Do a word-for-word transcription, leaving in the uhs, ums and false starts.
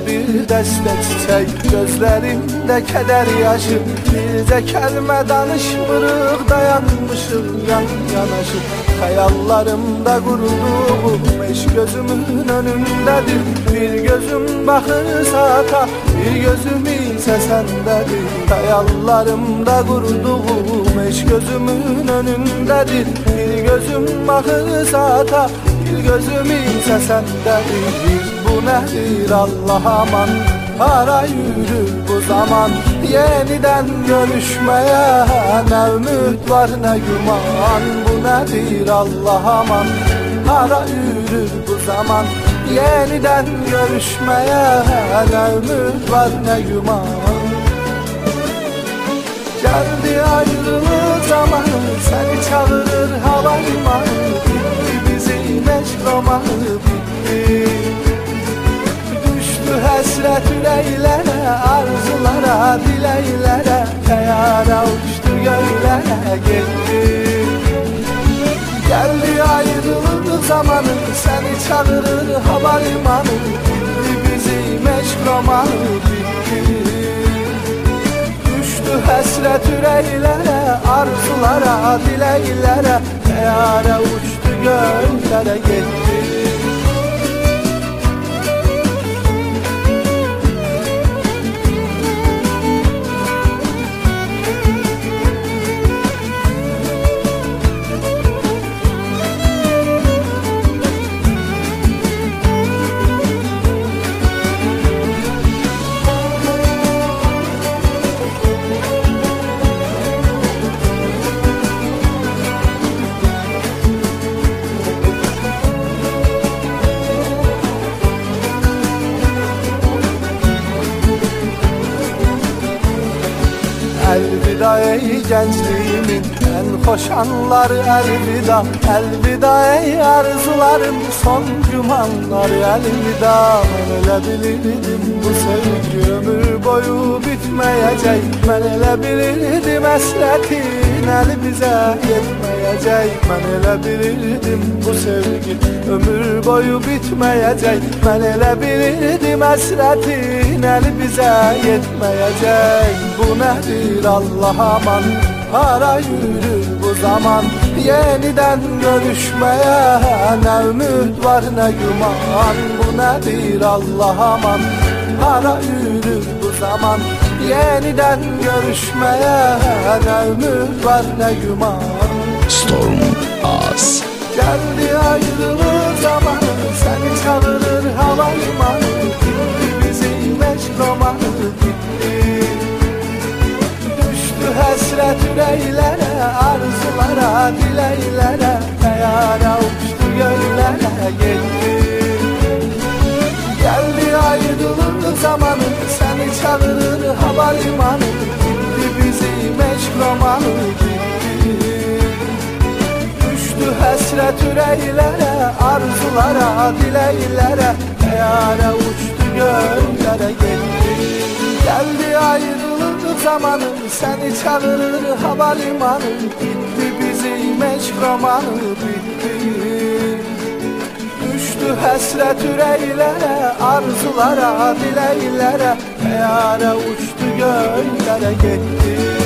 bir dəstə çiçək, gözlərimdə kədər yaşı. Bizə kəlmə danışmırıq, dayanmışıq yan yanaşıq. Xəyallarımda qurduğum eşq gözümün önündədir. Bir gözüm baxır saata, bir gözüm isə səndədir. Xəyallarımda qurduğum eşq gözümün önündədir. Bir gözüm baxır saata, bir gözüm isə səndədir. Bu nədir Allah aman, hara yürür bu zaman? Yeniden görüşmeye ne ümit var ne güman. Bu nedir Allah aman, hara yürür bu zaman? Yeniden görüşmeye ne ümit var ne güman. Geldi ayrılık zamanı, seni çağırır havalimanı. Bitti bizim eşk romanı, bitti. Düştü həsrət ürəklərə, arzulara, diləklərə. Təyyarə uçdu göylərə, getdi. Gəldi ayrılıq zamanı, səni çağırır havalimanı. Bitti bizim eşk romanı, bitti. Düşdü həsrət ürəklərə, arzulara, diləklərə. Təyyarə uçdu göylərə, getdi. Elvida ey gençliğimin en hoş anları, elvida. Elvida ey arzularım, son gümanları, elvida. Ben elə bilirdim bu sevgi ömür boyu bitmeyecek. Ben elə bilirdim əsrətin əli bizə yetmeyecek. Ben elə bilirdim bu sevgi ömür boyu bitmeyecek. Ben elə bilirdim əsrətin əli bizə yetmeyecek. Bu nedir Allah aman, hara yürür bu zaman? Yeniden görüşmeye ne ümit var ne güman. Bu nedir Allah aman, hara yürür bu zaman? Yeniden görüşmeye ne ümit var ne güman. Storm Az. Geldi ayrılık zamanı, seni çağırır havalimanı. Bitti bizim eşk romanı, bitti. Həsrət ürəklərə, arzulara, diləklərə. Təyyarə uçdu göylərə, getdi. Gəldi ayrılıq zamanı, səni çağırır havalimanı. Bitti bizim eşk romanı, bitti. Düşdü həsrət ürəklərə, arzulara, diləklərə. Təyyarə uçdu göylərə, getdi. Gəldi ayrılık zamanı, seni çağırır havalimanı. Bitti bizim eşk romanı, bitti. Düşdü həsrət ürəklərə, arzulara, diləklərə. Təyyarə uçdu göylərə, getdi.